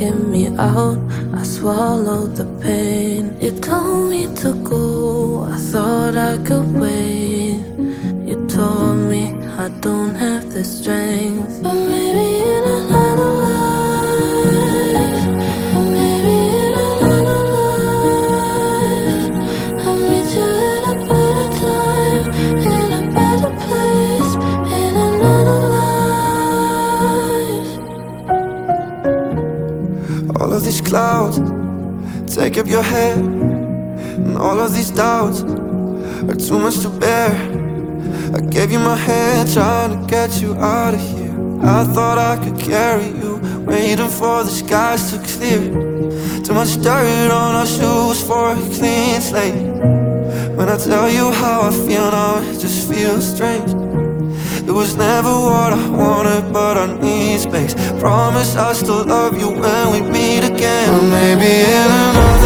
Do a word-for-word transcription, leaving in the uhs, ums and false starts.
taking me out. I swallowed the pain. You told me to go, I thought I could wait. You told me I don't have the strength. But maybe in another life, or maybe in another life, I'll meet you in a better time, in a better place, in another life. All of these clouds take up your head, and all of these doubts are too much to bear. I gave you my hand, trying to get you out of here. I thought I could carry you, waiting for the skies to clear. Too much dirt on our shoes for a clean slate. When I tell you how I feel now, it just feels strange. It was never what I wanted, but I need space. Promise I'll still love you when we meet again. Or maybe in another